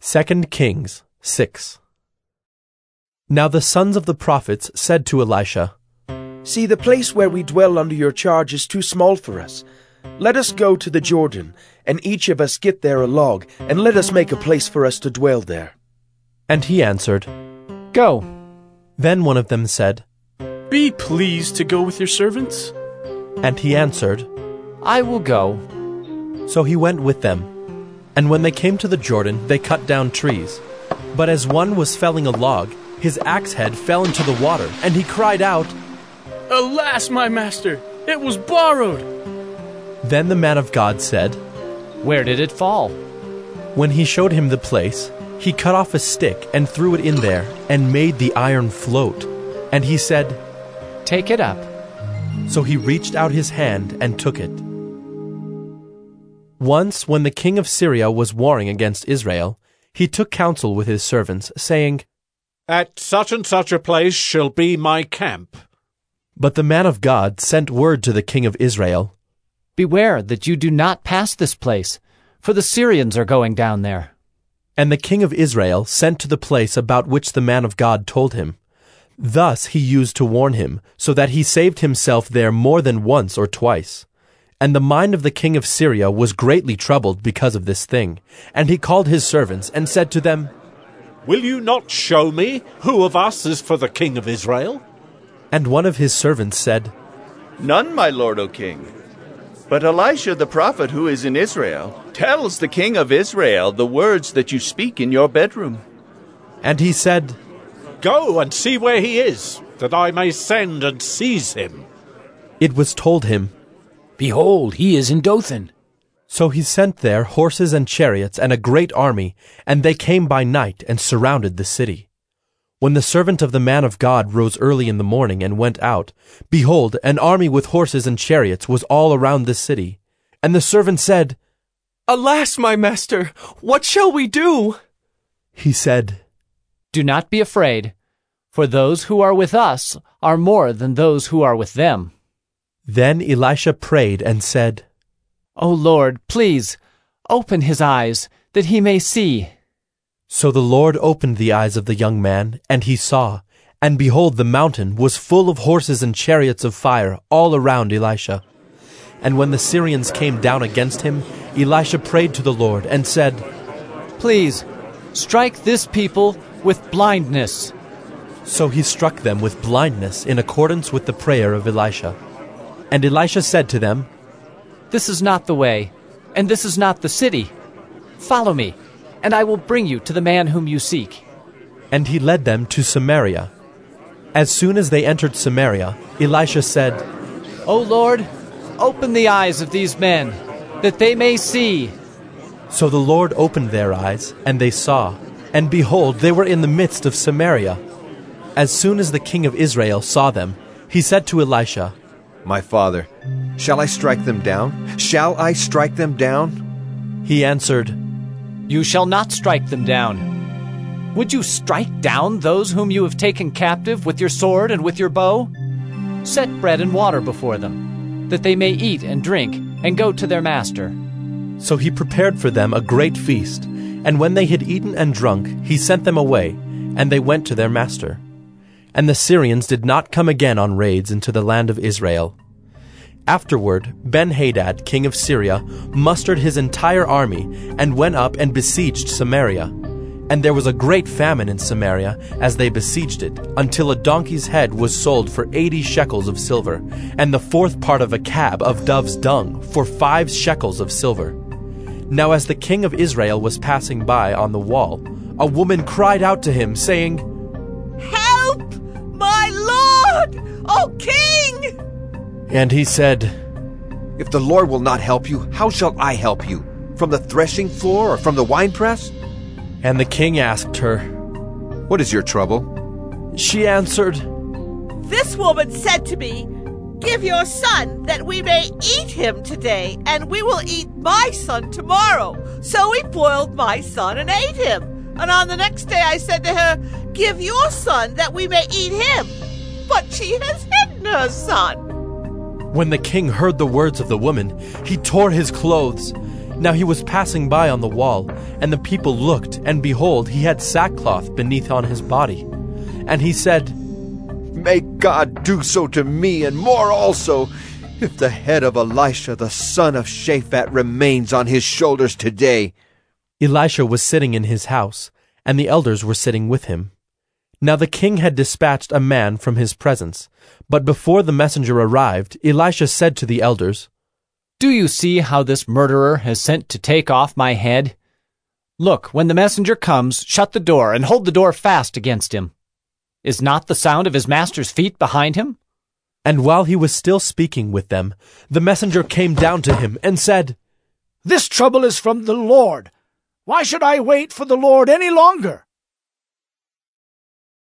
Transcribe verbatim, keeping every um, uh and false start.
Second Kings six. Now the sons of the prophets said to Elisha, See, the place where we dwell under your charge is too small for us. Let us go to the Jordan, and each of us get there a log, and let us make a place for us to dwell there. And he answered, Go. Then one of them said, Be pleased to go with your servants. And he answered, I will go. So he went with them. And when they came to the Jordan, they cut down trees. But as one was felling a log, his axe head fell into the water, and he cried out, Alas, my master, it was borrowed. Then the man of God said, Where did it fall? When he showed him the place, he cut off a stick and threw it in there, and made the iron float. And he said, Take it up. So he reached out his hand and took it. Once, when the king of Syria was warring against Israel, he took counsel with his servants, saying, At such and such a place shall be my camp. But the man of God sent word to the king of Israel, Beware that you do not pass this place, for the Syrians are going down there. And the king of Israel sent to the place about which the man of God told him. Thus he used to warn him, so that he saved himself there more than once or twice. And the mind of the king of Syria was greatly troubled because of this thing. And he called his servants and said to them, Will you not show me who of us is for the king of Israel? And one of his servants said, None, my lord, O king. But Elisha the prophet who is in Israel tells the king of Israel the words that you speak in your bedroom. And he said, Go and see where he is, that I may send and seize him. It was told him, Behold, he is in Dothan. So he sent there horses and chariots and a great army, and they came by night and surrounded the city. When the servant of the man of God rose early in the morning and went out, behold, an army with horses and chariots was all around the city. And the servant said, Alas, my master, what shall we do? He said, Do not be afraid, for those who are with us are more than those who are with them. Then Elisha prayed and said, O Lord, please, open his eyes, that he may see. So the Lord opened the eyes of the young man, and he saw, and behold, the mountain was full of horses and chariots of fire all around Elisha. And when the Syrians came down against him, Elisha prayed to the Lord and said, Please, strike this people with blindness. So he struck them with blindness in accordance with the prayer of Elisha. And Elisha said to them, This is not the way, and this is not the city. Follow me, and I will bring you to the man whom you seek. And he led them to Samaria. As soon as they entered Samaria, Elisha said, O Lord, open the eyes of these men, that they may see. So the Lord opened their eyes, and they saw, and behold, they were in the midst of Samaria. As soon as the king of Israel saw them, he said to Elisha, My father, shall I strike them down? Shall I strike them down? He answered, You shall not strike them down. Would you strike down those whom you have taken captive with your sword and with your bow? Set bread and water before them, that they may eat and drink, and go to their master. So he prepared for them a great feast, and when they had eaten and drunk, he sent them away, and they went to their master. And the Syrians did not come again on raids into the land of Israel. Afterward, Ben-Hadad, king of Syria, mustered his entire army, and went up and besieged Samaria. And there was a great famine in Samaria as they besieged it, until a donkey's head was sold for eighty shekels of silver, and the fourth part of a cab of dove's dung for five shekels of silver. Now as the king of Israel was passing by on the wall, a woman cried out to him, saying, Help, my lord, O king! And he said, If the Lord will not help you, how shall I help you? From the threshing floor or from the winepress? And the king asked her, What is your trouble? She answered, This woman said to me, Give your son, that we may eat him today, and we will eat my son tomorrow. So we boiled my son and ate him. And on the next day I said to her, Give your son, that we may eat him. But she has hidden her son. When the king heard the words of the woman, he tore his clothes. Now he was passing by on the wall, and the people looked, and behold, he had sackcloth beneath on his body. And he said, May God do so to me, and more also, if the head of Elisha the son of Shaphat remains on his shoulders today. Elisha was sitting in his house, and the elders were sitting with him. Now the king had dispatched a man from his presence. But before the messenger arrived, Elisha said to the elders, Do you see how this murderer has sent to take off my head? Look, when the messenger comes, shut the door, and hold the door fast against him. Is not the sound of his master's feet behind him? And while he was still speaking with them, the messenger came down to him and said, This trouble is from the Lord. Why should I wait for the Lord any longer?